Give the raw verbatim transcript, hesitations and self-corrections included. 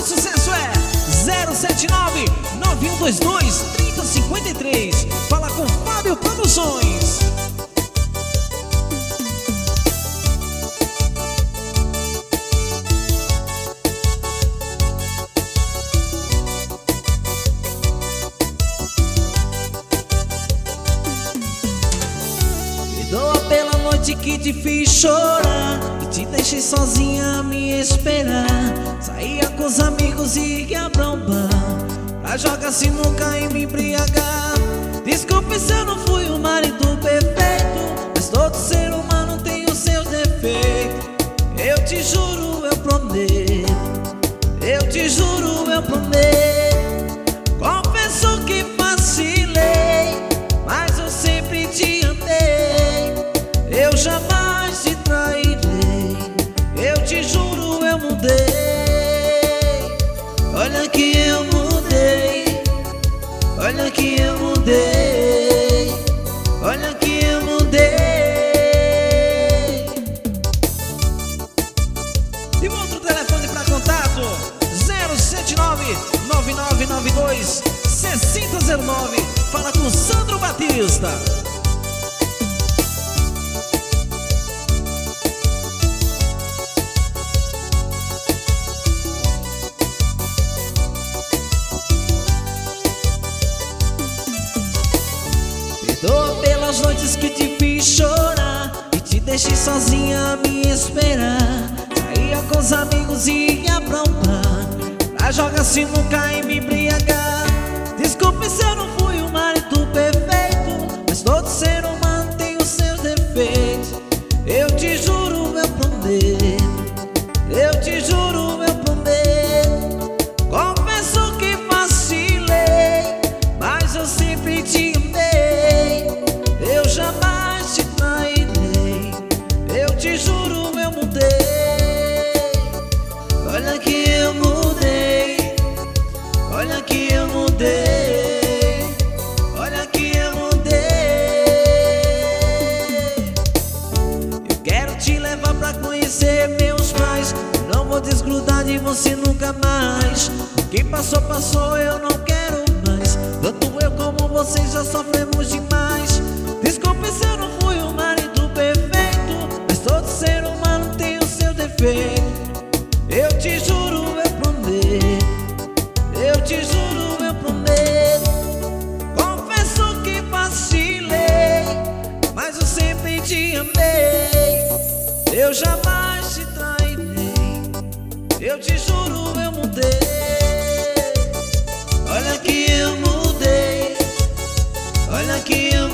sucesso é zero sete nove, nove um dois dois, três zero cinco três. Fala com Fábio Produções. Perdoa pela noite que te fiz chorar e te deixei sozinha a me esperar. Saía com os amigos e ia pra um bar pra jogar sinuca e me embriagar. Desculpe se eu não fui o marido perfeito, mas todo ser humano tem os seus defeitos. Eu te juro, eu prometo, eu te juro, eu prometo. Confesso que vacilei, mas eu sempre te amei. Eu jamais te trairei, eu te juro, eu mudei. Olha que eu mudei, olha que eu mudei, olha que eu mudei. E um outro telefone para contato: zero sete nove, nove nove nove dois, seis zero zero nove. Fala com Sandro Batista. Perdoa pelas noites que te fiz chorar e te deixei sozinha a me esperar. Saía com os amigos e ia pra um bar pra jogar sinuca e me embriagar. Desculpe se eu não fui o marido perfeito, mas todo ser humano tem os seus defeitos. Eu te juro, eu prometo, eu te juro, eu prometo. Confesso que vacilei, mas eu sempre te amei. Eu jamais te trairei, eu te juro, eu mudei. Olha que eu mudei, olha que eu mudei, olha que eu mudei. Eu quero te levar pra conhecer meus pais, eu não vou desgrudar de você nunca mais. O que passou, passou, eu não quero mais. Tanto eu como você já sofremos demais. Desculpe se eu não fui o marido perfeito, mas todo ser humano tem o seu defeito. Eu te juro, eu prometo, eu te juro, eu prometo. Confesso que vacilei, mas eu sempre te amei. Eu jamais te trairei, eu te juro, eu mudei. Olha que eu mudei, olha que eu